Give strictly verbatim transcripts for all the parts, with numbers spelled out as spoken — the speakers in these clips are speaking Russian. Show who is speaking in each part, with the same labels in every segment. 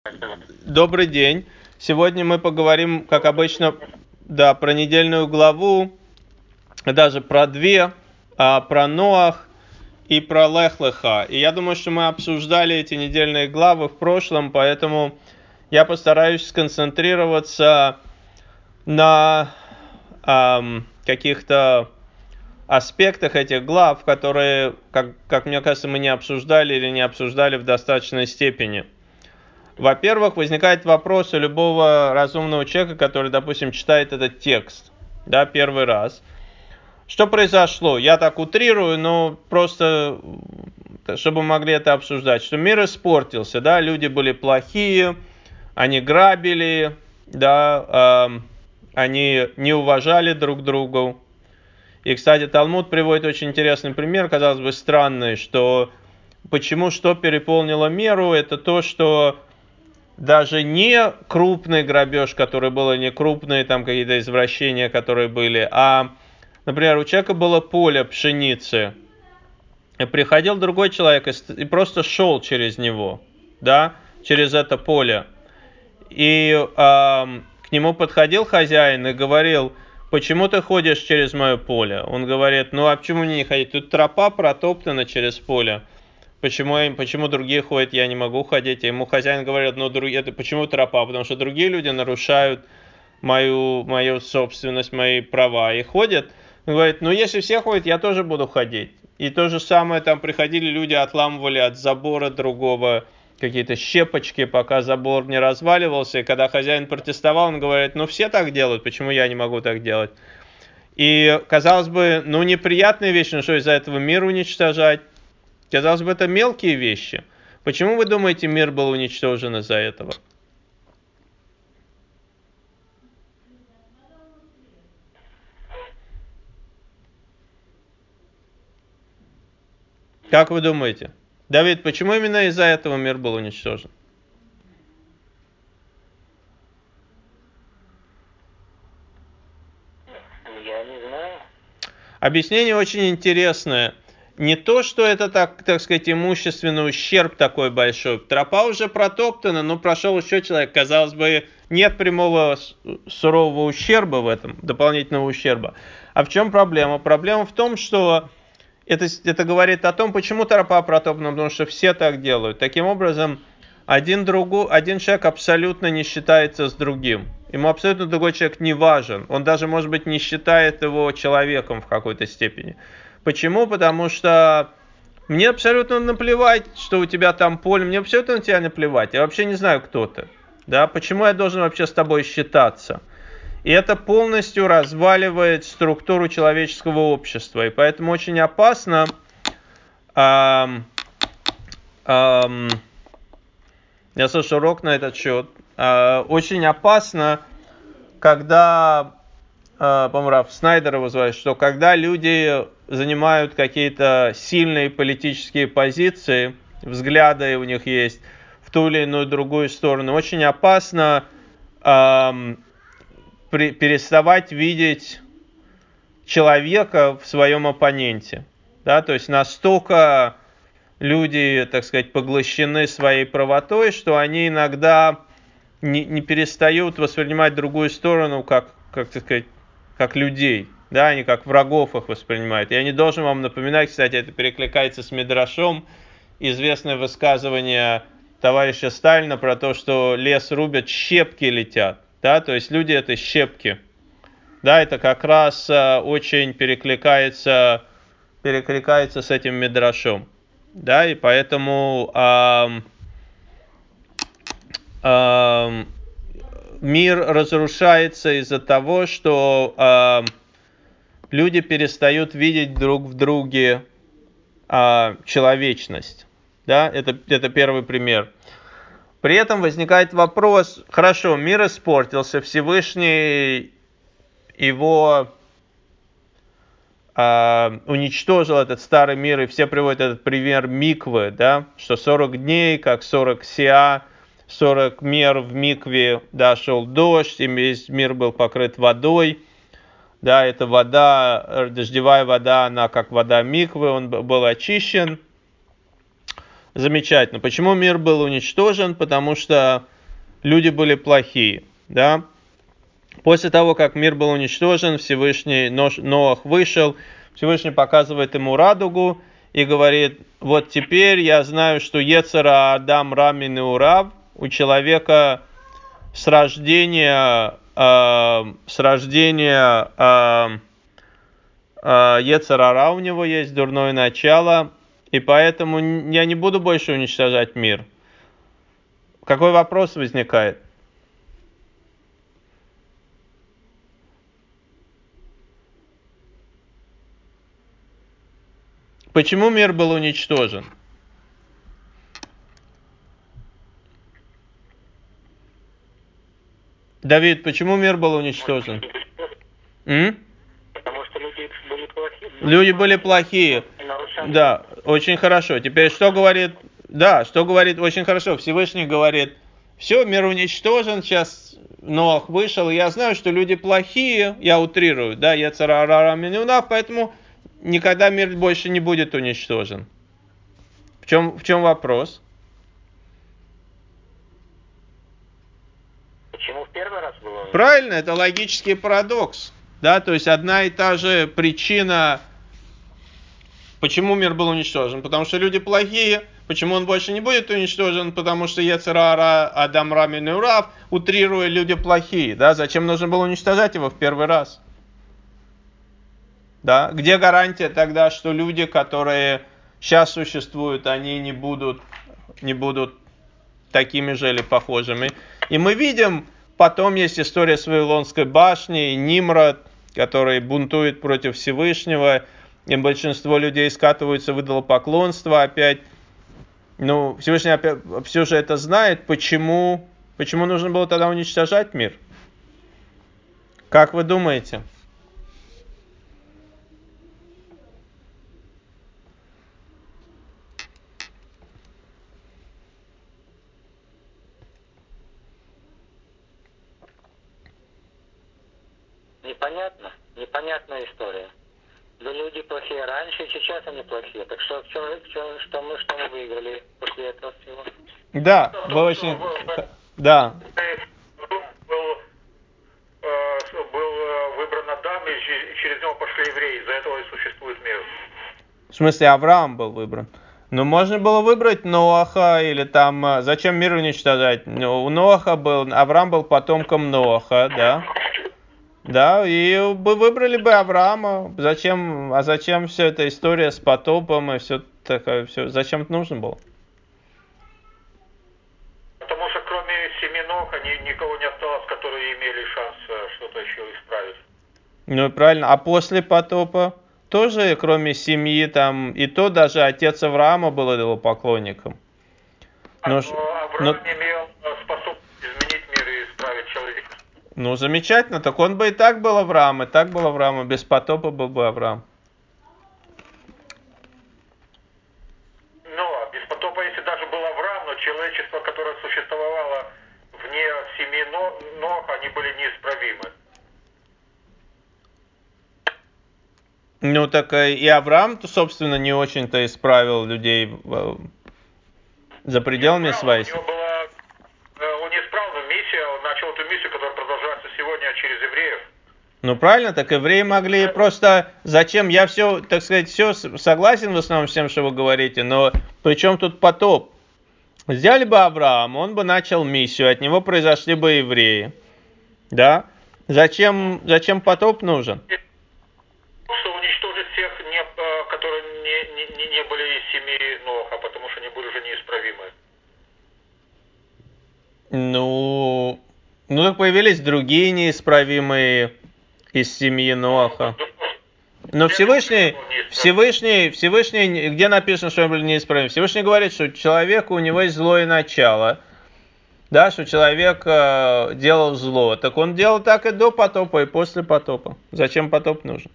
Speaker 1: Добрый день. Сегодня мы поговорим, как обычно, да, про недельную главу, даже про две, а, про Ноах и про Лех Леха. И я думаю, что мы обсуждали эти недельные главы в прошлом, поэтому я постараюсь сконцентрироваться на ам, каких-то аспектах этих глав, которые, как, как мне кажется, мы не обсуждали или не обсуждали в достаточной степени. Во-первых, возникает вопрос у любого разумного человека, который, допустим, читает этот текст, да, первый раз. Что произошло? Я так утрирую, но просто, чтобы мы могли это обсуждать, что мир испортился, да, люди были плохие, они грабили, да, э, они не уважали друг друга. И, кстати, Талмуд приводит очень интересный пример, казалось бы, странный, что почему что переполнило меру, это то, что даже не крупный грабеж, который был, не крупные там какие-то извращения, которые были, а, например, у человека было поле пшеницы, и приходил другой человек и просто шел через него, да, через это поле, и э, к нему подходил хозяин и говорил: почему ты ходишь через мое поле? Он говорит: ну а почему мне не ходить? Тут тропа протоптана через поле. Почему, почему другие ходят, я не могу ходить? И ему хозяин говорит: ну, это почему тропа? Потому что другие люди нарушают мою, мою собственность, мои права и ходят. Он говорит: ну, если все ходят, я тоже буду ходить. И то же самое, там приходили люди, отламывали от забора другого какие-то щепочки, пока забор не разваливался. И когда хозяин протестовал, он говорит: ну, все так делают, почему я не могу так делать? И, казалось бы, ну, неприятная вещь, ну что, из-за этого мир уничтожать? Казалось бы, это мелкие вещи. Почему вы думаете, мир был уничтожен из-за этого? Как вы думаете? Давид, почему именно из-за этого мир был уничтожен?
Speaker 2: Я не знаю.
Speaker 1: Объяснение очень интересное. Не то, что это, так, так сказать, имущественный ущерб такой большой. Тропа уже протоптана, но прошел еще человек. Казалось бы, нет прямого сурового ущерба в этом, дополнительного ущерба. А в чем проблема? Проблема в том, что это, это говорит о том, почему тропа протоптана, потому что все так делают. Таким образом, один, другу, один человек абсолютно не считается с другим. Ему абсолютно другой человек не важен. Он даже, может быть, не считает его человеком в какой-то степени. Почему? Потому что мне абсолютно наплевать, что у тебя там поле. Мне абсолютно на тебя наплевать. Я вообще не знаю, кто ты. Да? Почему я должен вообще с тобой считаться? И это полностью разваливает структуру человеческого общества. И поэтому очень опасно... Эм, эм, я слышал урок на этот счет. Э, очень опасно, когда, э, по-моему, Раф Снайдер его звали, что когда люди занимают какие-то сильные политические позиции, взгляды у них есть в ту или иную другую сторону, очень опасно э, при, переставать видеть человека в своем оппоненте. Да? То есть настолько люди, так сказать, поглощены своей правотой, что они иногда не, не перестают воспринимать другую сторону как, как, так сказать, как людей. Да, они как врагов их воспринимают. Я не должен вам напоминать, кстати, это перекликается с Мидрашом, известное высказывание товарища Сталина про то, что лес рубят, щепки летят. Да, то есть люди это щепки. Да, это как раз э, очень перекликается, перекликается с этим Мидрашом. Да, и поэтому эм, эм, мир разрушается из-за того, что эм, люди перестают видеть друг в друге э, человечность. Да, это, это первый пример. При этом возникает вопрос: хорошо, мир испортился, Всевышний его э, уничтожил, этот старый мир, и все приводят этот пример миквы, да, что сорок дней, как сорок сеа, сорок мер в микве, да, шел дождь, и весь мир был покрыт водой, да, эта вода, дождевая вода, она как вода миквы, он был очищен. Замечательно. Почему мир был уничтожен? Потому что люди были плохие, да. После того, как мир был уничтожен, Всевышний, Ноах вышел, Всевышний показывает ему радугу и говорит: вот теперь я знаю, что Йецер Адам Рамин и Урав, у человека с рождения, э, с рождения э, э, Йецер Ара у него есть, дурное начало, и поэтому я не буду больше уничтожать мир. Какой вопрос возникает? Почему мир был уничтожен? Давид, почему мир был уничтожен? М?
Speaker 2: Потому что люди были плохие.
Speaker 1: Люди были плохие. Да, очень хорошо. Теперь что говорит? Да, что говорит? Очень хорошо. Всевышний говорит: все, мир уничтожен, сейчас Ноах вышел, и я знаю, что люди плохие, я утрирую, да, я царарара минунав, поэтому никогда мир больше не будет уничтожен. В чем, в чем вопрос?
Speaker 2: Почему в первый раз было?
Speaker 1: Правильно, это логический парадокс. Да, то есть одна и та же причина, почему мир был уничтожен. Потому что люди плохие. Почему он больше не будет уничтожен? Потому что Йецер Ара Адам Рамин и Урав, утрируя, люди плохие. Да? Зачем нужно было уничтожать его в первый раз? Да? Где гарантия тогда, что люди, которые сейчас существуют, они не будут, не будут такими же или похожими? И мы видим, потом есть история с Вавилонской башней, Нимрод, который бунтует против Всевышнего, и большинство людей скатываются в идолопоклонство опять. Ну, Всевышний опять, все же это знает, почему, почему нужно было тогда уничтожать мир? Как вы думаете?
Speaker 2: Непонятно. Непонятная история. Да люди плохие раньше, сейчас они плохие. Так что, в чем, в чем, что мы что мы выиграли после этого всего?
Speaker 1: Да, вы очень... Да.
Speaker 3: Был, был выбран Адам, и через него пошли евреи. Из-за этого и существует мир.
Speaker 1: В смысле, Авраам был выбран. Ну, можно было выбрать Ноаха, или там... Зачем мир уничтожать? Ну, у Ноаха был... Авраам был потомком Ноаха, да? Да, и бы выбрали бы Авраама. Зачем, а зачем вся эта история с потопом и все такое, все, зачем это нужно было?
Speaker 3: Потому что кроме семьи Ноха ни, никого не осталось, которые имели шанс что-то еще исправить.
Speaker 1: Ну, правильно. А после потопа тоже, кроме семьи, там, и то даже отец Авраама был идолопоклонником.
Speaker 3: Но,
Speaker 1: но,
Speaker 3: Авраам
Speaker 1: но...
Speaker 3: имел способность изменить мир и исправить человека.
Speaker 1: Ну, замечательно. Так он бы и так был Авраам, и так был Авраам, и без потопа был бы Авраам.
Speaker 3: Ну, а без потопа, если даже был Авраам, но человечество, которое существовало вне семьи Ноха, они были неисправимы.
Speaker 1: Ну, так и Авраам, собственно, не очень-то исправил людей за пределами своей.
Speaker 3: У него была он не исправил миссию, он начал эту миссию, которая продолжается сегодня через евреев.
Speaker 1: Ну правильно, так евреи могли просто... Зачем? Я все, так сказать, все согласен в основном с тем, что вы говорите, но при чем тут потоп? Взяли бы Авраам, он бы начал миссию, от него произошли бы евреи. Да? Зачем, зачем потоп нужен?
Speaker 3: Что уничтожить всех, не, которые не, не, не были из семьи Ноха, потому что они были уже неисправимы.
Speaker 1: Ну, ну так появились другие неисправимые из семьи Ноаха. Но Всевышний, Всевышний, Всевышний, где написано, что он был неисправим? Всевышний говорит, что человеку, у него есть злое начало, да, что человек э, делал зло. Так он делал так и до потопа, и после потопа. Зачем потоп нужен?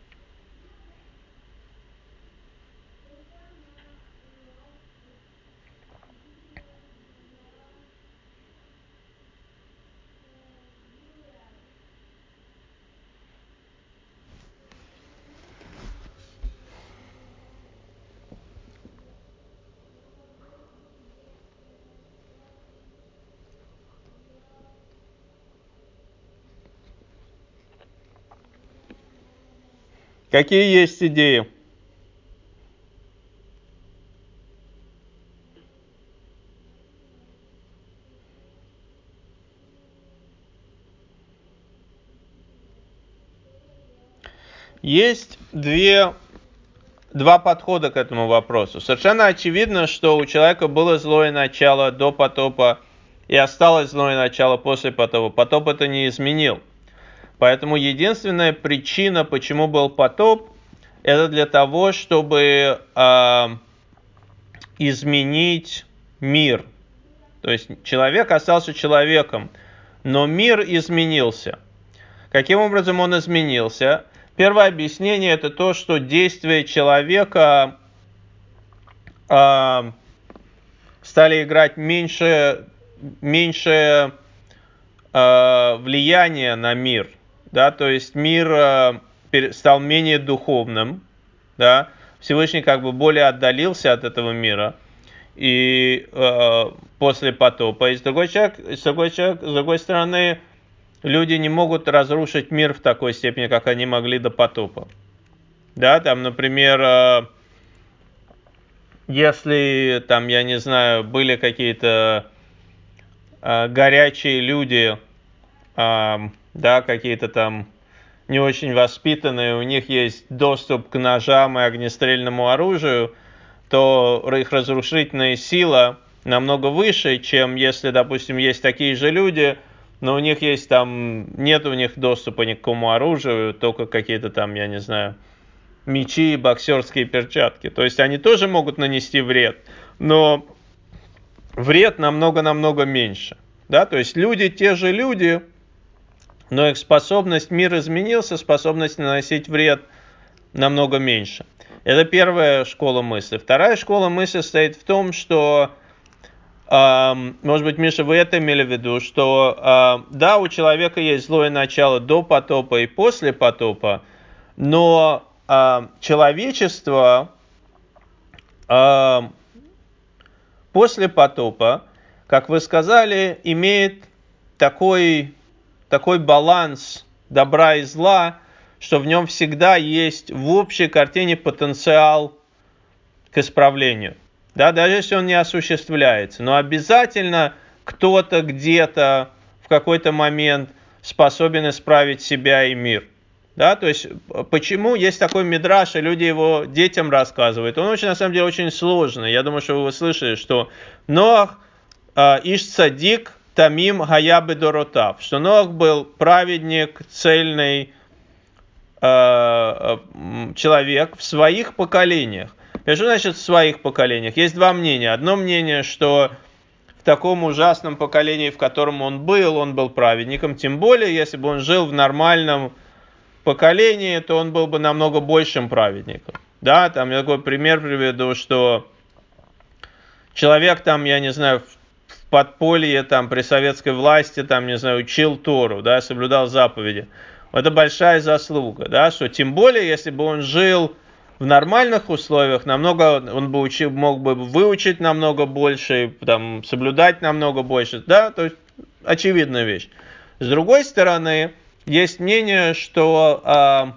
Speaker 1: Какие есть идеи? Есть две, два подхода к этому вопросу. Совершенно очевидно, что у человека было злое начало до потопа и осталось злое начало после потопа. Потоп это не изменил. Поэтому единственная причина, почему был потоп, это для того, чтобы э, изменить мир. То есть человек остался человеком, но мир изменился. Каким образом он изменился? Первое объяснение это то, что действия человека э, стали играть меньше, меньше э, влияния на мир. Да? То есть мир э, стал менее духовным. Да? Всевышний как бы более отдалился от этого мира и э, после потопа. И с другой, человек, с, другой человек, с другой стороны, люди не могут разрушить мир в такой степени, как они могли до потопа. Да, там, например, если там, я не знаю, были какие-то э, горячие люди, э, да, какие-то там не очень воспитанные, у них есть доступ к ножам и огнестрельному оружию, то их разрушительная сила намного выше, чем если, допустим, есть такие же люди, но у них есть там, нет у них доступа ни к какому оружию, только какие-то там, я не знаю, мечи и боксерские перчатки. То есть они тоже могут нанести вред, но вред намного-намного меньше. Да? То есть люди те же люди, но их способность, мир изменился, способность наносить вред намного меньше. Это первая школа мысли. Вторая школа мысли состоит в том, что может быть, Миша, вы это имели в виду, что да, у человека есть злое начало до потопа и после потопа, но человечество после потопа, как вы сказали, имеет такой, такой баланс добра и зла, что в нем всегда есть в общей картине потенциал к исправлению. Да, даже если он не осуществляется, но обязательно кто-то где-то в какой-то момент способен исправить себя и мир. Да, то есть, почему есть такой мидраш, и люди его детям рассказывают. Он очень, на самом деле, очень сложный. Я думаю, что вы слышали, что Ноах иш цадик тамим гаябы доротав, что Ноах был праведник, цельный э, человек в своих поколениях. И что значит в своих поколениях? Есть два мнения. Одно мнение, что в таком ужасном поколении, в котором он был, он был праведником. Тем более, если бы он жил в нормальном поколении, то он был бы намного большим праведником. Да, там я такой пример приведу, что человек там, я не знаю, в подполье, там, при советской власти, там, не знаю, учил Тору, да, соблюдал заповеди. Это большая заслуга, да, что тем более, если бы он жил в нормальных условиях, намного, он бы учил, мог бы выучить намного больше, там, соблюдать намного больше, да, то есть очевидная вещь. С другой стороны, есть мнение, что э,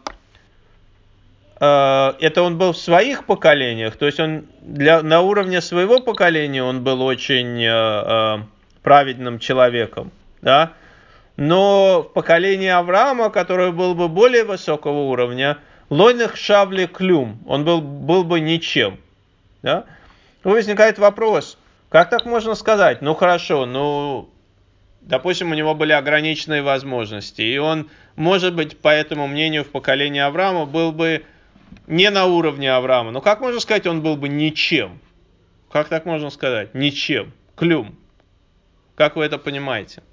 Speaker 1: э, это он был в своих поколениях, то есть он для, на уровне своего поколения он был очень э, э, праведным человеком, да, но в поколении Авраама, которое было бы более высокого уровня, лойных шавли клюм, он был, был бы ничем. Да? И возникает вопрос, как так можно сказать? Ну хорошо, ну, допустим, у него были ограниченные возможности, и он, может быть, по этому мнению, в поколении Авраама был бы не на уровне Авраама. Но как можно сказать, он был бы ничем? Как так можно сказать? Ничем. Клюм. Как вы это понимаете?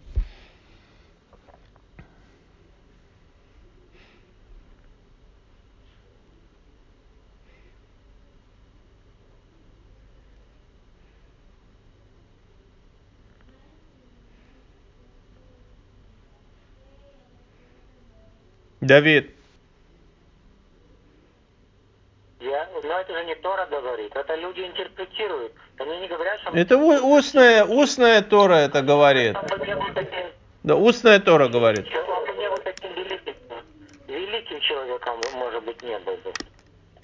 Speaker 1: Давид.
Speaker 2: Я, но это же не Тора говорит, это люди интерпретируют. Они не говорят, что...
Speaker 1: Это устная, устная Тора это говорит.
Speaker 2: Он бы не был таким...
Speaker 1: Да, устная Тора говорит.
Speaker 2: Он бы не был таким великим, великим человеком, может быть, не был.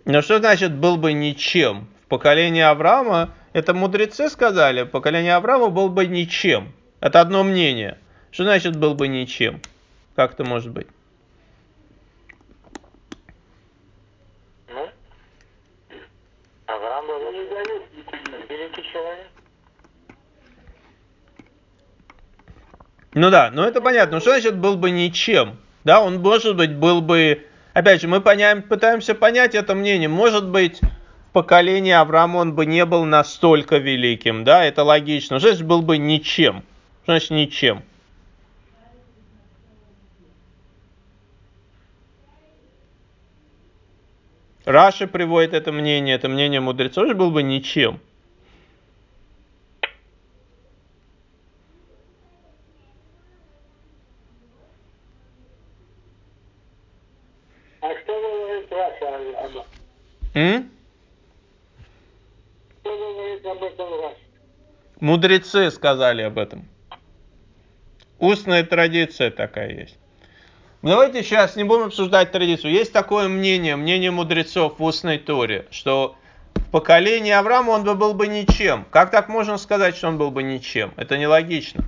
Speaker 1: Но что значит был бы ничем? В поколении Авраама, это мудрецы сказали, в поколении Авраама был бы ничем. Это одно мнение. Что значит был бы ничем? Как это может быть?
Speaker 2: Ну, Авраам был великий человек.
Speaker 1: Ну да, ну это понятно. Что значит был бы ничем? Да, он, может быть, был бы... Опять же, мы поняем, пытаемся понять это мнение. Может быть, в поколении Авраама он бы не был настолько великим. Да, это логично. Что значит был бы ничем? Что значит ничем? Раши приводит это мнение, это мнение мудрецов, что был бы ничем.
Speaker 2: А что говорит Раша об этом?
Speaker 1: М?
Speaker 2: Что говорит об этом Раша?
Speaker 1: Мудрецы сказали об этом. Устная традиция такая есть. Давайте сейчас не будем обсуждать традицию. Есть такое мнение, мнение мудрецов в устной Торе, что в поколении Авраама он бы был бы ничем. Как так можно сказать, что он был бы ничем? Это нелогично.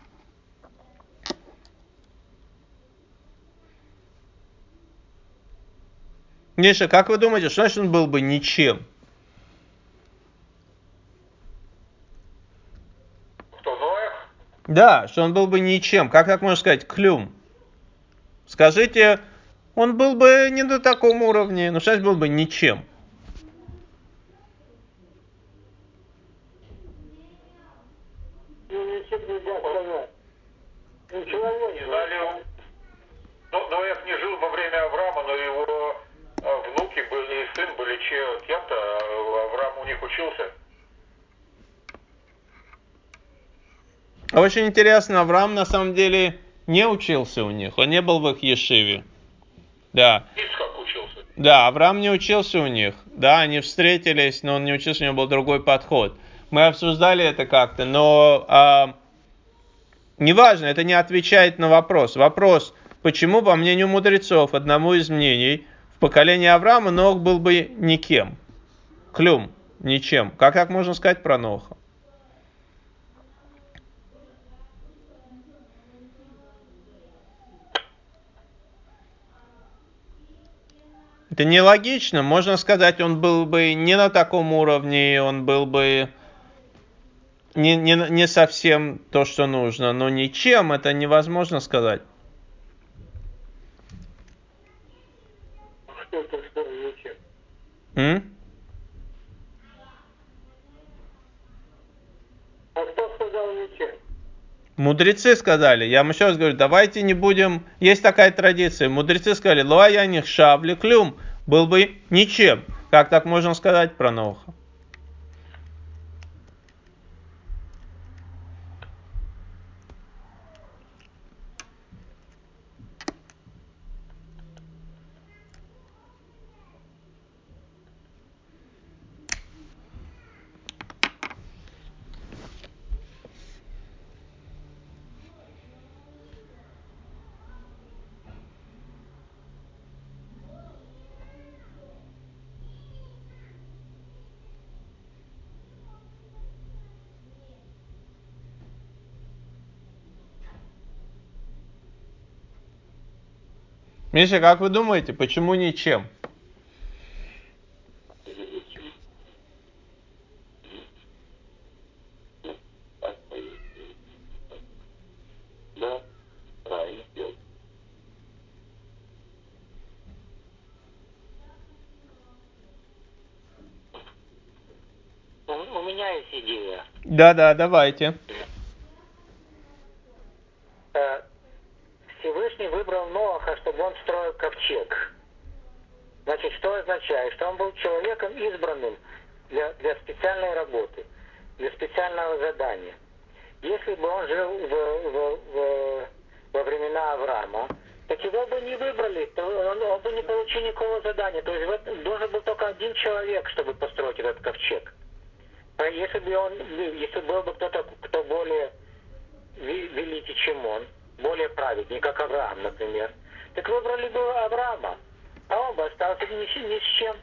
Speaker 1: Миша, как вы думаете, что значит он был бы ничем?
Speaker 3: Кто, Ноэх?
Speaker 1: Да, что он был бы ничем. Как так можно сказать? Клюм. Скажите, он был бы не на таком уровне. Ну, что значит был бы ничем?
Speaker 2: Ну, ничего нельзя сказать. Ничего
Speaker 3: Не знали, но Ноэх не жил во время Авраама, но его э, внуки были, и сын были че- кем-то, а Авраам у них учился.
Speaker 1: Очень интересно, Авраам на самом деле не учился у них. Он не был в их ешиве. Да.
Speaker 3: Ицхак учился.
Speaker 1: Да, Авраам не учился у них. Да, они встретились, но он не учился, у него был другой подход. Мы обсуждали это как-то, но а, неважно, это не отвечает на вопрос. Вопрос, почему, по мнению мудрецов, одному из мнений, в поколении Авраама Нох был бы никем. Клюм, ничем. Как так можно сказать про Ноха? Это нелогично. Можно сказать, он был бы не на таком уровне, он был бы не, не, не совсем то, что нужно, но ничем это невозможно сказать.
Speaker 2: Что ты что ничем?
Speaker 1: М?
Speaker 2: А кто сказал ничем?
Speaker 1: Мудрецы сказали, я вам еще раз говорю, давайте не будем, есть такая традиция, мудрецы сказали, лоя них шавли клюм, был бы ничем. Как так можно сказать про Ноха? Миша, как вы думаете, почему ничем?
Speaker 2: Да, правильно. У, у меня есть идея.
Speaker 1: Да-да, давайте.
Speaker 2: Э, Всевышний выбрал Ноаха, чтобы он строил ковчег. Значит, что означает? Что он был человеком избранным для, для специальной работы, для специального задания. Если бы он жил в, в, в, во времена Авраама, так его бы не выбрали, то он, он бы не получил никакого задания. То есть в этом должен был только один человек, чтобы построить этот ковчег. А если бы он, если был бы кто-то, кто более великий, чем он, более праведный, как Авраам, например, так выбрали бы Авраама, а он бы остался ни, ни с чем.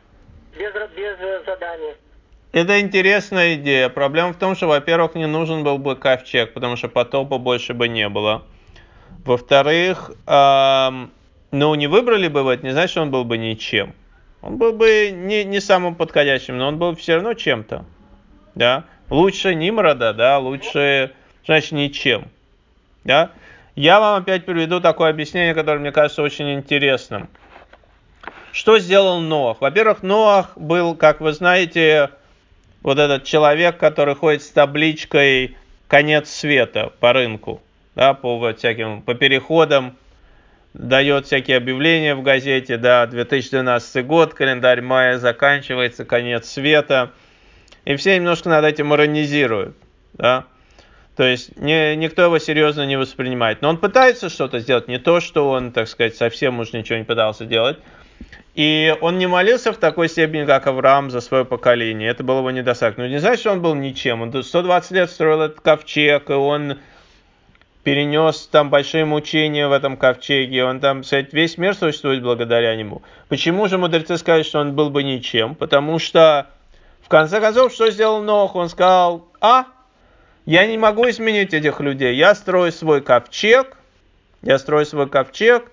Speaker 2: без, без задания.
Speaker 1: Это интересная идея. Проблема в том, что, во-первых, не нужен был бы ковчег, потому что потопа больше бы не было. Во-вторых, эм, ну, не выбрали бы его, это не значит, что он был бы ничем. Он был бы не, не самым подходящим, но он был все равно чем-то. Да? Лучше Нимрода, да, лучше, значит, ничем. Да? Я вам опять приведу такое объяснение, которое мне кажется очень интересным. Что сделал Ноах? Во-первых, Ноах был, как вы знаете, вот этот человек, который ходит с табличкой «Конец света» по рынку, да, по вот всяким, по переходам, дает всякие объявления в газете, да, две тысячи двенадцатый год, календарь мая заканчивается, конец света, и все немножко над этим иронизируют, да, то есть не, никто его серьезно не воспринимает, но он пытается что-то сделать, не то, что он, так сказать, совсем уж ничего не пытался делать. И он не молился в такой степени, как Авраам, за свое поколение. Это было его недостаточно. Но не значит, что он был ничем. Он сто двадцать лет строил этот ковчег, и он перенес там большие мучения в этом ковчеге. Он там, кстати, весь мир существует благодаря нему. Почему же мудрецы сказали, что он был бы ничем? Потому что, в конце концов, что сделал Ноах? Он сказал: а, я не могу изменить этих людей. Я строю свой ковчег, я строю свой ковчег,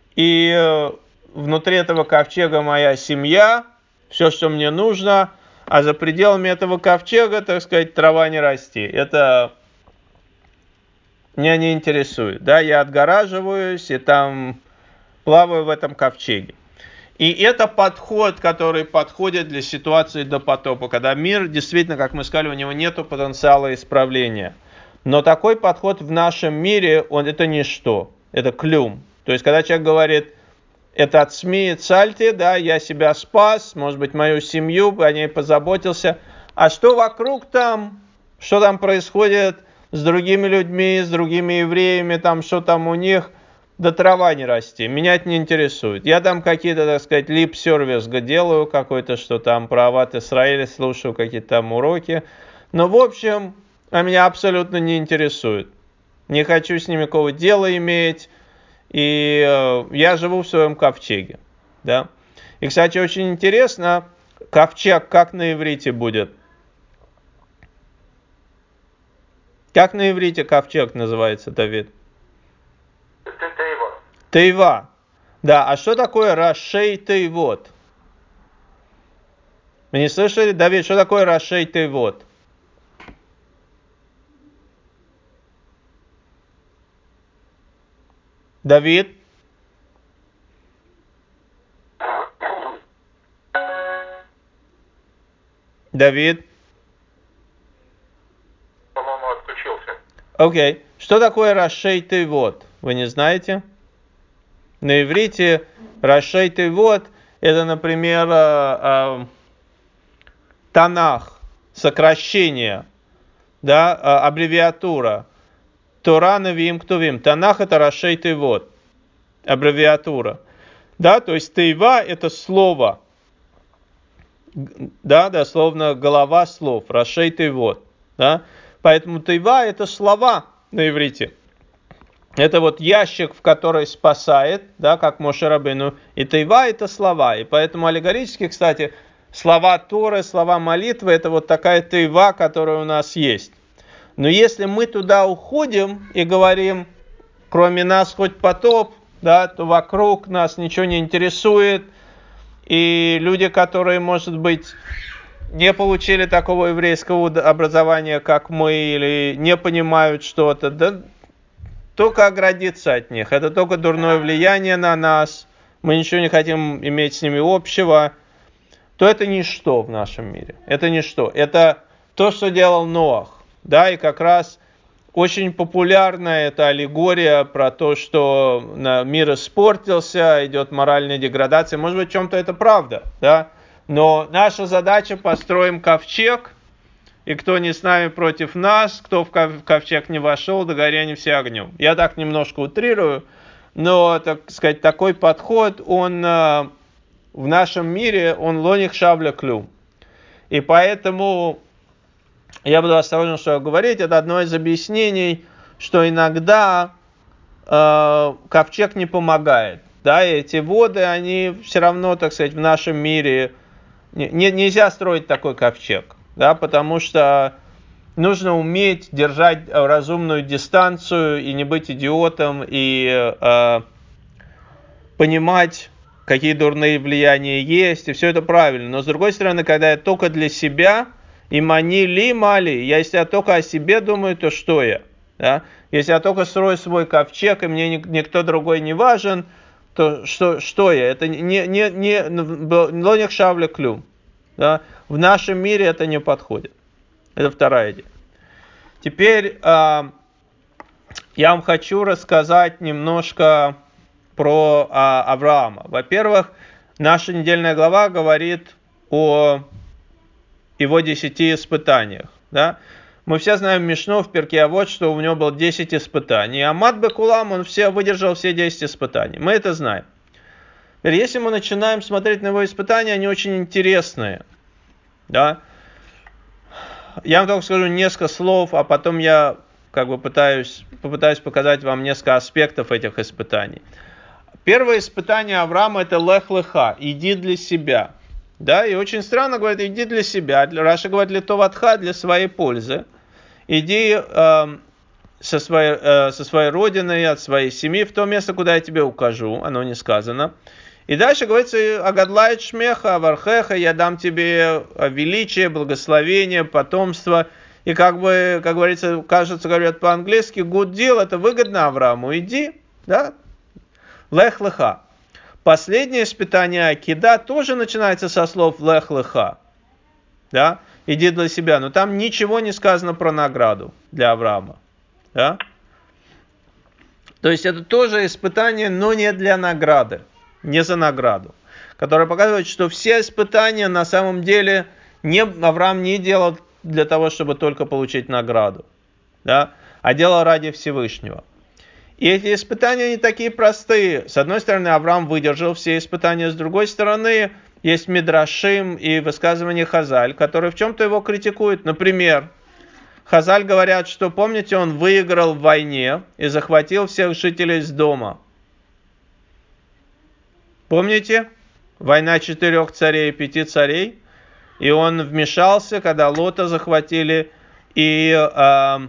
Speaker 1: и внутри этого ковчега моя семья, все, что мне нужно, а за пределами этого ковчега, так сказать, трава не расти. Это меня не интересует. Да, я отгораживаюсь и там плаваю в этом ковчеге. И это подход, который подходит для ситуации до потопа, когда мир, действительно, как мы сказали, у него нет потенциала исправления. Но такой подход в нашем мире, он это ничто, это клюм. То есть, когда человек говорит: это от СМИ, цальте, да, я себя спас, может быть, мою семью, о ней позаботился. А что вокруг там, что там происходит с другими людьми, с другими евреями, там, что там у них, да трава не расти. Меня это не интересует. Я там какие-то, так сказать, лип-сервис делаю какой-то, что там про Ават Исраэль слушаю, какие-то там уроки. Но, в общем, а меня абсолютно не интересует. Не хочу с ними какого дела иметь. И э, я живу в своем ковчеге, да. И, кстати, очень интересно, ковчег как на иврите будет? Как на иврите ковчег называется, Давид?
Speaker 3: Тейва.
Speaker 1: Тейва. Да, а что такое Рашей Тейвот? Вы не слышали, Давид, что такое Рашей Тейвот? Давид? Давид?
Speaker 3: По-моему, отключился.
Speaker 1: Окей. Okay. Что такое Рашей Тейвот? Вы не знаете? На иврите Рашей Тейвот — это, например, э, э, Танах, сокращение, да, э, аббревиатура. Тора Навиим Ктувим. Танах — это Рашей Тейвот, аббревиатура. Да, то есть Тейва — это слово. Да, дословно голова слов. Рашей Тейвот. Да? Поэтому Тейва — это слова на иврите. Это вот ящик, в который спасает, да, как Моше Рабейну. И Тейва — это слова. И поэтому аллегорически, кстати, слова Торы, слова молитвы — это вот такая Тейва, которая у нас есть. Но если мы туда уходим и говорим: кроме нас хоть потоп, да, то вокруг нас ничего не интересует, и люди, которые, может быть, не получили такого еврейского образования, как мы, или не понимают что-то, да, только оградиться от них. Это только дурное влияние на нас, мы ничего не хотим иметь с ними общего, то это ничто в нашем мире. Это ничто. Это то, что делал Ноах. Да, и как раз очень популярная эта аллегория про то, что мир испортился, идет моральная деградация. Может быть, в чем-то это правда, да? Но наша задача — построим ковчег, и кто не с нами, против нас, кто в ковчег не вошел, до горения все огнем. Я так немножко утрирую, но, так сказать, такой подход, он в нашем мире, он лоних шавля клюм. И поэтому я буду осторожен, что говорить. Это одно из объяснений, что иногда э, ковчег не помогает. Да, и эти воды, они все равно, так сказать, в нашем мире не, нельзя строить такой ковчег, да, потому что нужно уметь держать разумную дистанцию и не быть идиотом, и э, понимать, какие дурные влияния есть, и все это правильно. Но с другой стороны, когда я только для себя, и мани ли мали, я если я только о себе думаю, то что я? Да? Если я только строю свой ковчег, и мне никто другой не важен, то что, что я? Это не, не, не, лоних шавля клюм. Да? В нашем мире это не подходит. Это вторая идея. Теперь э, я вам хочу рассказать немножко про э, Авраама. Во-первых, наша недельная глава говорит о его десяти испытаниях. Да? Мы все знаем Мишну в Перке Авот, что у него было десять испытаний. Амад бекулам, он все, выдержал все десять испытаний. Мы это знаем. Теперь, если мы начинаем смотреть на его испытания, они очень интересные. Да? Я вам только скажу несколько слов, а потом я как бы пытаюсь, попытаюсь показать вам несколько аспектов этих испытаний. Первое испытание Авраама — это лех-леха, иди для себя. Да? И очень странно говорит, иди для себя. Раша говорит, для товатха, для своей пользы. Иди э, со, своей, э, со своей родины, от своей семьи в то место, куда я тебе укажу. Оно не сказано. И дальше говорится, агадлайт шмеха, авархеха, я дам тебе величие, благословение, потомство. И как бы, как говорится, кажется, говорят по-английски, good deal, это выгодно Аврааму, иди, да, лех-леха. Последнее испытание Акида тоже начинается со слов лех-леха, да, иди для себя, но там ничего не сказано про награду для Авраама, да. То есть это тоже испытание, но не для награды. Не за награду, которая показывает, что все испытания на самом деле не, Авраам не делал для того, чтобы только получить награду, да, а делал ради Всевышнего. И эти испытания не такие простые. С одной стороны, Авраам выдержал все испытания, с другой стороны, есть мидрашим и высказывания Хазаль, которые в чем-то его критикуют. Например, Хазаль говорят, что, помните, он выиграл в войне и захватил всех жителей с дома. Помните? Война четырех царей и пяти царей. И он вмешался, когда Лота захватили. И э,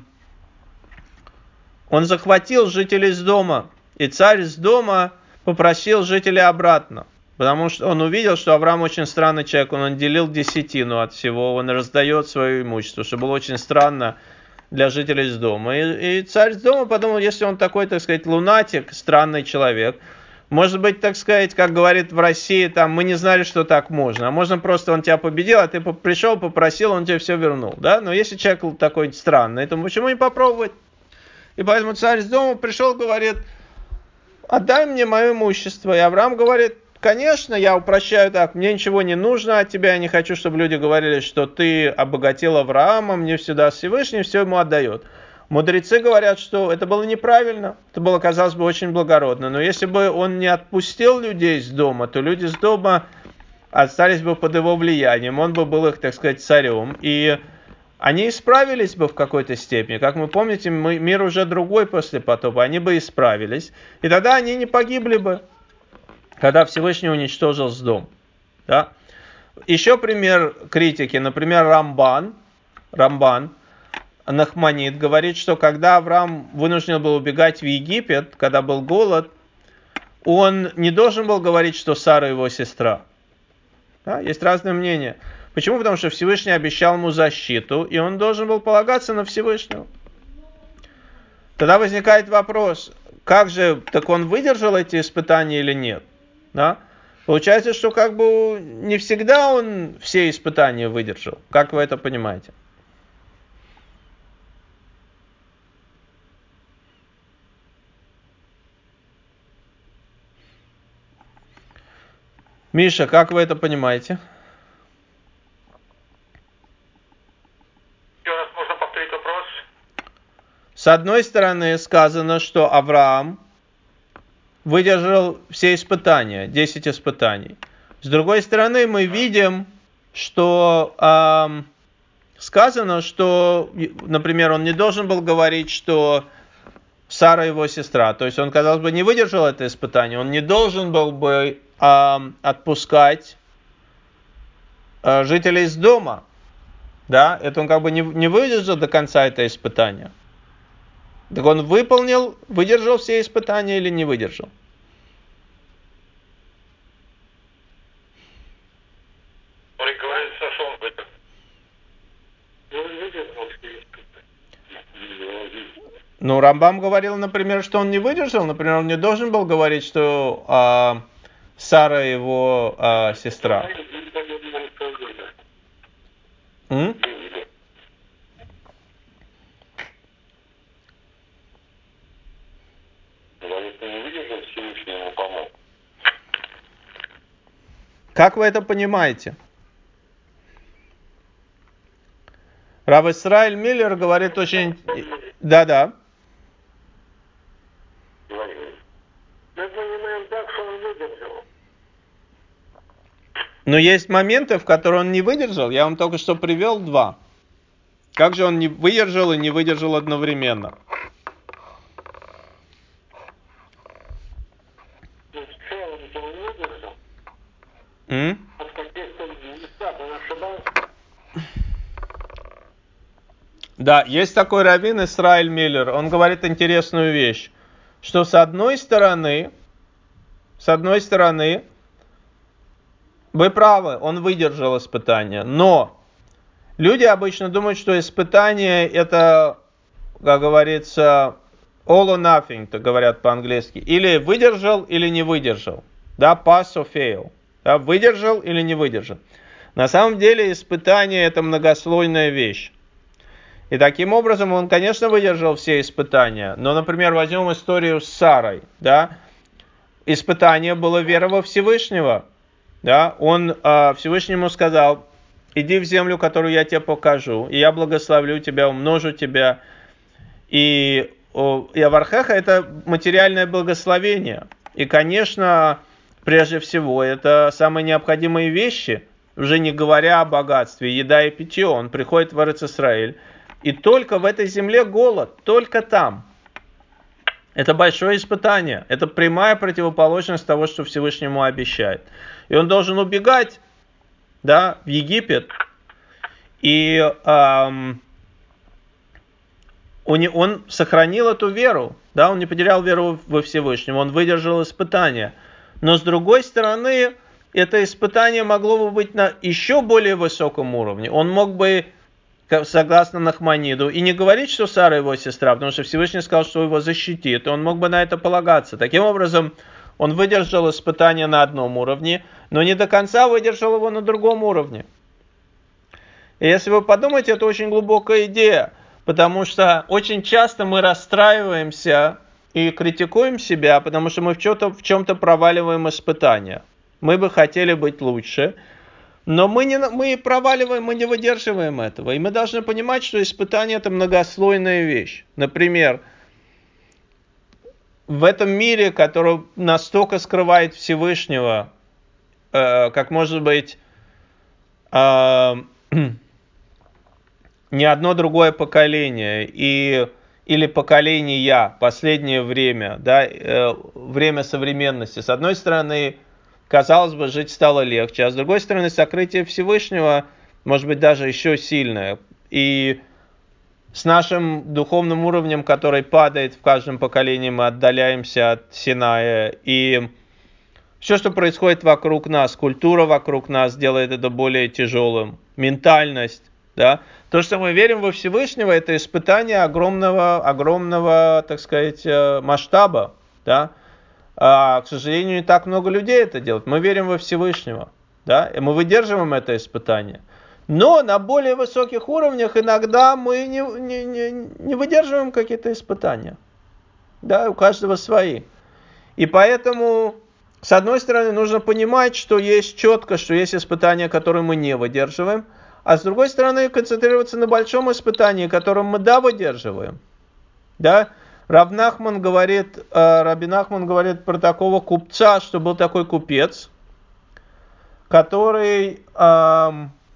Speaker 1: он захватил жителей с дома. И царь с дома попросил жителей обратно. Потому что он увидел, что Авраам очень странный человек. Он отделил десятину от всего. Он раздает свое имущество. Что было очень странно для жителей с дома. И, и царь с дома подумал, если он такой, так сказать, лунатик, странный человек, может быть, так сказать, как говорит в России, там, мы не знали, что так можно. А можно просто он тебя победил, а ты пришел, попросил, он тебе все вернул. Да? Но если человек такой странный, то почему не попробовать? И поэтому царь с дома пришел, говорит, отдай мне мое имущество. И Авраам говорит, конечно, я упрощаю так, мне ничего не нужно от тебя, я не хочу, чтобы люди говорили, что ты обогатил Авраама, мне всегда Всевышний все ему отдает. Мудрецы говорят, что это было неправильно, это было, казалось бы, очень благородно. Но если бы он не отпустил людей с дома, то люди с дома остались бы под его влиянием, он бы был их, так сказать, царем. И они исправились бы в какой-то степени. Как вы помните, мы, мир уже другой после потопа, они бы исправились. И тогда они не погибли бы, когда Всевышний уничтожил Сдом. Да? Еще пример критики, например, Рамбан, Рамбан, Нахманит говорит, что когда Авраам вынужден был убегать в Египет, когда был голод, он не должен был говорить, что Сара его сестра. Да? Есть разные мнения. Почему? Потому что Всевышний обещал ему защиту, и он должен был полагаться на Всевышнего. Тогда возникает вопрос, как же, так он выдержал эти испытания или нет? Да? Получается, что как бы не всегда он все испытания выдержал. Как вы это понимаете? Миша, как вы это понимаете?
Speaker 3: Еще раз можно повторить вопрос?
Speaker 1: С одной стороны сказано, что Авраам выдержал все испытания, десять испытаний. С другой стороны мы видим, что э, сказано, что, например, он не должен был говорить, что Сара его сестра. То есть он, казалось бы, не выдержал это испытание. Он не должен был бы э, отпускать э, жителей из дома, да, это он как бы не, не выдержал до конца это испытание. Так он выполнил, выдержал все испытания или не выдержал?
Speaker 3: Он говорится, что он выдержал.
Speaker 1: Ну, Рамбам говорил, например, что он не выдержал. Например, он не должен был говорить, что а, Сара его а, сестра. М? Как вы это понимаете? Рав Исраэль Миллер говорит очень... Да-да.
Speaker 2: Мы понимаем так, что он выдержал.
Speaker 1: Но есть моменты, в которые он не выдержал. Я вам только что привел два. Как же он не выдержал и не выдержал одновременно? М? Да, есть такой раввин Исраэль Миллер. Он говорит интересную вещь, что с одной стороны, с одной стороны, вы правы, он выдержал испытание, но люди обычно думают, что испытание это, как говорится, all or nothing, так говорят по-английски. Или выдержал, или не выдержал. Да, pass or fail. Да, выдержал или не выдержал. На самом деле испытание это многослойная вещь. И таким образом он, конечно, выдержал все испытания. Но, например, возьмем историю с Сарой. Да? Испытание было вера во Всевышнего. Да? Он э, Всевышнему сказал: иди в землю, которую я тебе покажу, и я благословлю тебя, умножу тебя. И Явархеха это материальное благословение. И, конечно, прежде всего, это самые необходимые вещи, уже не говоря о богатстве, еда и питье. Он приходит в Эрец-Исраэль. И только в этой земле голод, только там. Это большое испытание. Это прямая противоположность того, что Всевышнему обещает. И он должен убегать, да, в Египет. И эм, он, он сохранил эту веру. Да, он не потерял веру во Всевышнего. Он выдержал испытание. Но с другой стороны, это испытание могло бы быть на еще более высоком уровне. Он мог бы, согласно Нахманиду, и не говорить, что Сара его сестра, потому что Всевышний сказал, что его защитит, и он мог бы на это полагаться. Таким образом, он выдержал испытание на одном уровне, но не до конца выдержал его на другом уровне. И если вы подумаете, это очень глубокая идея, потому что очень часто мы расстраиваемся и критикуем себя, потому что мы в чем-то, в чем-то проваливаем испытания. Мы бы хотели быть лучше, но мы, не, мы проваливаем, мы не выдерживаем этого. И мы должны понимать, что испытание это многослойная вещь. Например, в этом мире, который настолько скрывает Всевышнего, э, как может быть э, ни одно другое поколение, и, или поколение последнее время, да, э, время современности. С одной стороны, казалось бы, жить стало легче, а с другой стороны, сокрытие Всевышнего может быть даже еще сильное. И с нашим духовным уровнем, который падает в каждом поколении, мы отдаляемся от Синая. И все, что происходит вокруг нас, культура вокруг нас делает это более тяжелым. Ментальность, да. То, что мы верим во Всевышнего, это испытание огромного, огромного, так сказать, масштаба, да. А, к сожалению, не так много людей это делают. Мы верим во Всевышнего, да, и мы выдерживаем это испытание. Но на более высоких уровнях иногда мы не, не, не, не выдерживаем какие-то испытания. Да, у каждого свои. И поэтому, с одной стороны, нужно понимать, что есть четко, что есть испытания, которые мы не выдерживаем, а с другой стороны, концентрироваться на большом испытании, которое мы, да, выдерживаем. Да? Рав Нахман говорит, э, Раби Нахман говорит про такого купца, что был такой купец, который, э,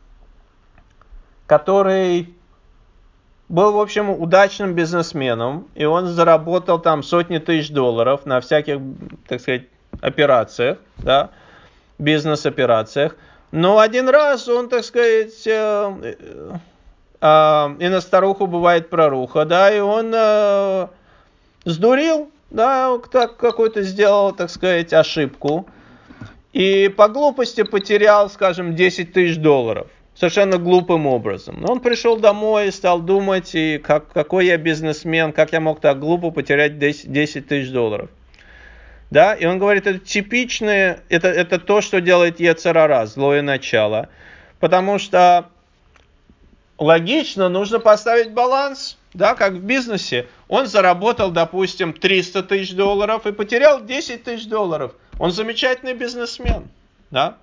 Speaker 1: который был, в общем, удачным бизнесменом, и он заработал там сотни тысяч долларов на всяких, так сказать, операциях, да, бизнес-операциях. Но один раз он, так сказать, э, э, э, и на старуху бывает проруха, да, и он э, сдурил, да, так какой-то сделал, так сказать, ошибку. И по глупости потерял, скажем, десять тысяч долларов. Совершенно глупым образом. Он пришел домой и стал думать, и как, какой я бизнесмен, как я мог так глупо потерять десять тысяч долларов. Да? И он говорит, это типичное, это, это то, что делает йецер ара, злое начало. Потому что логично нужно поставить баланс, да, как в бизнесе. Он заработал, допустим, триста тысяч долларов и потерял десять тысяч долларов. Он замечательный бизнесмен. Да?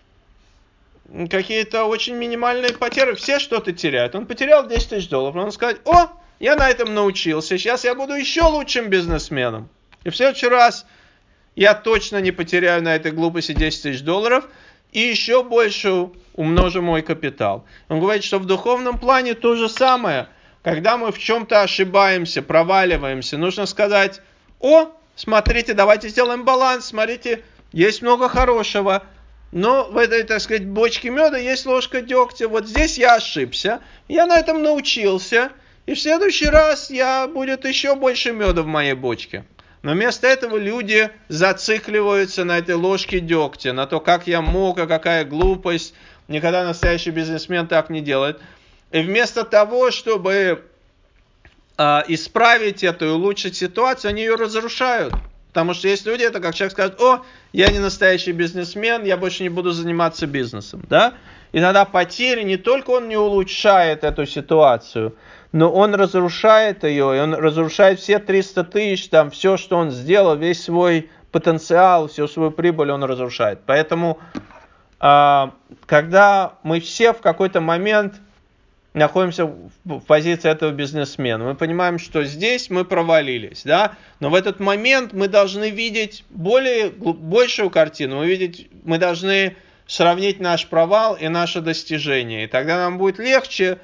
Speaker 1: Какие-то очень минимальные потери, все что-то теряют. Он потерял десять тысяч долларов. Он сказать, о, я на этом научился, сейчас я буду еще лучшим бизнесменом. И в следующий раз я точно не потеряю на этой глупости десять тысяч долларов и еще больше умножу мой капитал. Он говорит, что в духовном плане то же самое. Когда мы в чем-то ошибаемся, проваливаемся, нужно сказать, о, смотрите, давайте сделаем баланс, смотрите, есть много хорошего, но в этой, так сказать, бочке меда есть ложка дегтя, вот здесь я ошибся, я на этом научился, и в следующий раз я, будет еще больше меда в моей бочке. Но вместо этого люди зацикливаются на этой ложке дегтя, на то, как я мог, а какая глупость. Никогда настоящий бизнесмен так не делает. И вместо того, чтобы э, исправить это и улучшить ситуацию, они ее разрушают. Потому что есть люди, это как человек скажет, о, я не настоящий бизнесмен, я больше не буду заниматься бизнесом. Да? И тогда потери, не только он не улучшает эту ситуацию, но он разрушает ее, и он разрушает все триста тысяч, там, все, что он сделал, весь свой потенциал, всю свою прибыль он разрушает. Поэтому, э, когда мы все в какой-то момент находимся в позиции этого бизнесмена, мы понимаем, что здесь мы провалились, да, но в этот момент мы должны видеть более, большую картину, мы, видеть, мы должны сравнить наш провал и наше достижение, и тогда нам будет легче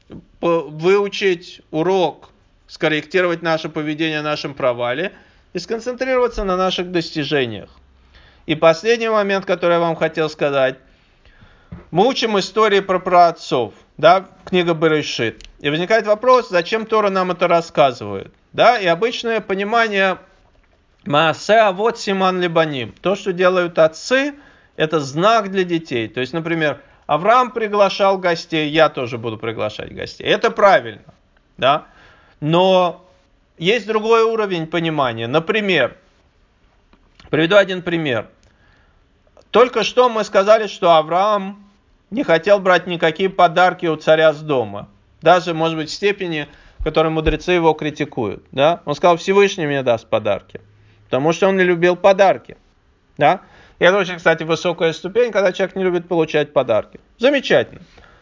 Speaker 1: выучить урок, скорректировать наше поведение на нашем провале и сконцентрироваться на наших достижениях. И последний момент, который я вам хотел сказать. Мы учим истории про праотцов, да, книга Берешит. И возникает вопрос, зачем Тора нам это рассказывает. Да? И обычное понимание Маасе авот симан лебаним. То, что делают отцы, это знак для детей. То есть, например, Авраам приглашал гостей, я тоже буду приглашать гостей. Это правильно. Да? Но есть другой уровень понимания. Например, приведу один пример. Только что мы сказали, что Авраам не хотел брать никакие подарки у царя с дома. Даже, может быть, в степени, в которой мудрецы его критикуют. Да? Он сказал, Всевышний мне даст подарки. Потому что он не любил подарки. Да? И это очень, кстати, высокая ступень, когда человек не любит получать подарки. Замечательно.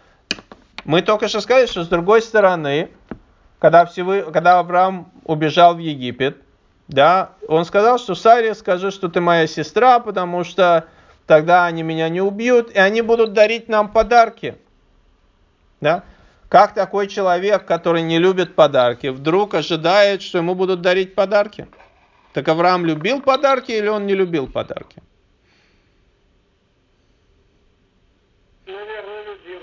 Speaker 1: Мы только что сказали, что с другой стороны, когда, Всевы... когда Авраам убежал в Египет, да, он сказал, что Саре скажи, что ты моя сестра, потому что тогда они меня не убьют, и они будут дарить нам подарки. Да? Как такой человек, который не любит подарки, вдруг ожидает, что ему будут дарить подарки? Так Авраам любил подарки или он не любил подарки?
Speaker 2: Наверное, любил.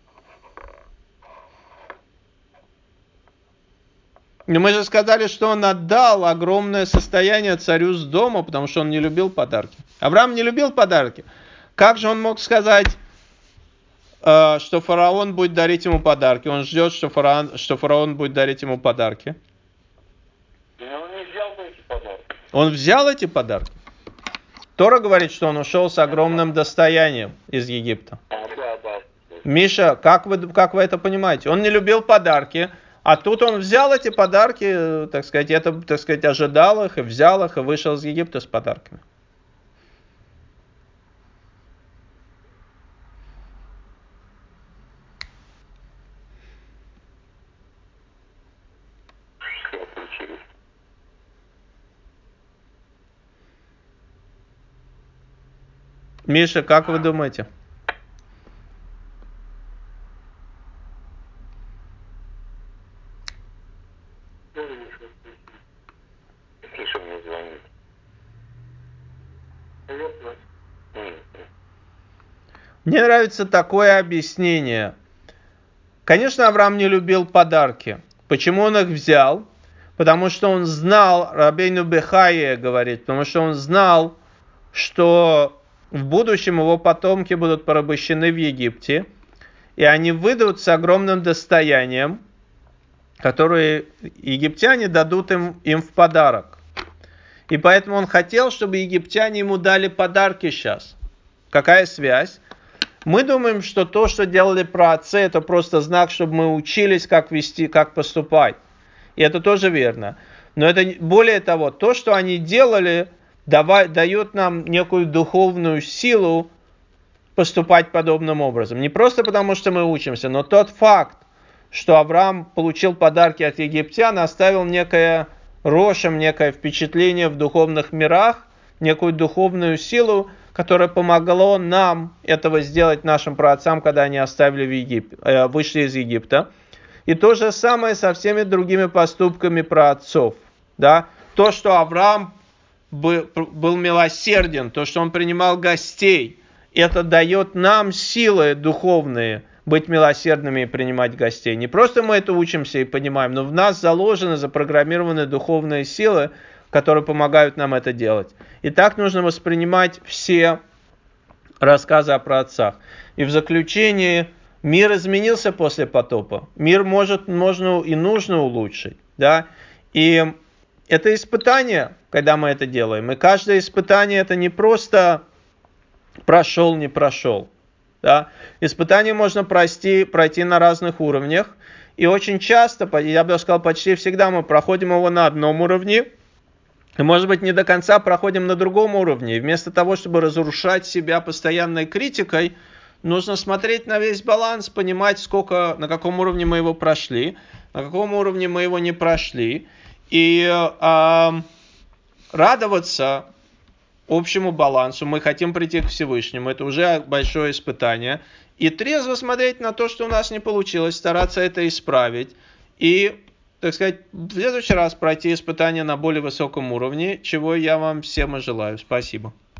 Speaker 1: Но мы же сказали, что он отдал огромное состояние царю с дома, потому что он не любил подарки. Авраам не любил подарки. Как же он мог сказать, э, что фараон будет дарить ему подарки? Он ждет, что фараон, что фараон будет дарить ему подарки.
Speaker 2: Но он не взял бы эти подарки.
Speaker 1: Он взял эти подарки. Тора говорит, что он ушел с огромным достоянием из Египта.
Speaker 2: А, да, да.
Speaker 1: Миша, как вы, как вы это понимаете? Он не любил подарки, а тут он взял эти подарки, так сказать, это, так сказать, ожидал их и взял их и вышел из Египта с подарками. Миша, как вы думаете?
Speaker 2: Миша мне звонит.
Speaker 1: Мне нравится такое объяснение. Конечно, Авраам не любил подарки. Почему он их взял? Потому что он знал, Рабейну Бехайя говорит, потому что он знал, что в будущем его потомки будут порабощены в Египте, и они выйдут с огромным достоянием, которое египтяне дадут им, им в подарок. И поэтому он хотел, чтобы египтяне ему дали подарки сейчас. Какая связь? Мы думаем, что то, что делали праотцы, это просто знак, чтобы мы учились, как вести, как поступать. И это тоже верно. Но это более того, то, что они делали, давай, дает нам некую духовную силу поступать подобным образом. Не просто потому, что мы учимся, но тот факт, что Авраам получил подарки от египтян, оставил некое рошем, некое впечатление в духовных мирах, некую духовную силу, которое помогло нам этого сделать, нашим праотцам, когда они оставили в Егип... э, вышли из Египта. И то же самое со всеми другими поступками праотцов. Да? То, что Авраам был, был милосерден, то, что он принимал гостей, это дает нам силы духовные быть милосердными и принимать гостей. Не просто мы это учимся и понимаем, но в нас заложены, запрограммированы духовные силы, которые помогают нам это делать. И так нужно воспринимать все рассказы о праотцах. И в заключение, мир изменился после потопа. Мир может, можно и нужно улучшить. Да? И это испытание, когда мы это делаем. И каждое испытание это не просто прошел, не прошел. Да? Испытание можно пройти, пройти на разных уровнях. И очень часто, я бы сказал, почти всегда мы проходим его на одном уровне. И, может быть, не до конца проходим на другом уровне. И вместо того, чтобы разрушать себя постоянной критикой, нужно смотреть на весь баланс, понимать, сколько, на каком уровне мы его прошли, на каком уровне мы его не прошли. И э, радоваться общему балансу. Мы хотим прийти к Всевышнему. Это уже большое испытание. И трезво смотреть на то, что у нас не получилось, стараться это исправить. И, так сказать, в следующий раз пройти испытание на более высоком уровне, чего я вам всем и желаю. Спасибо.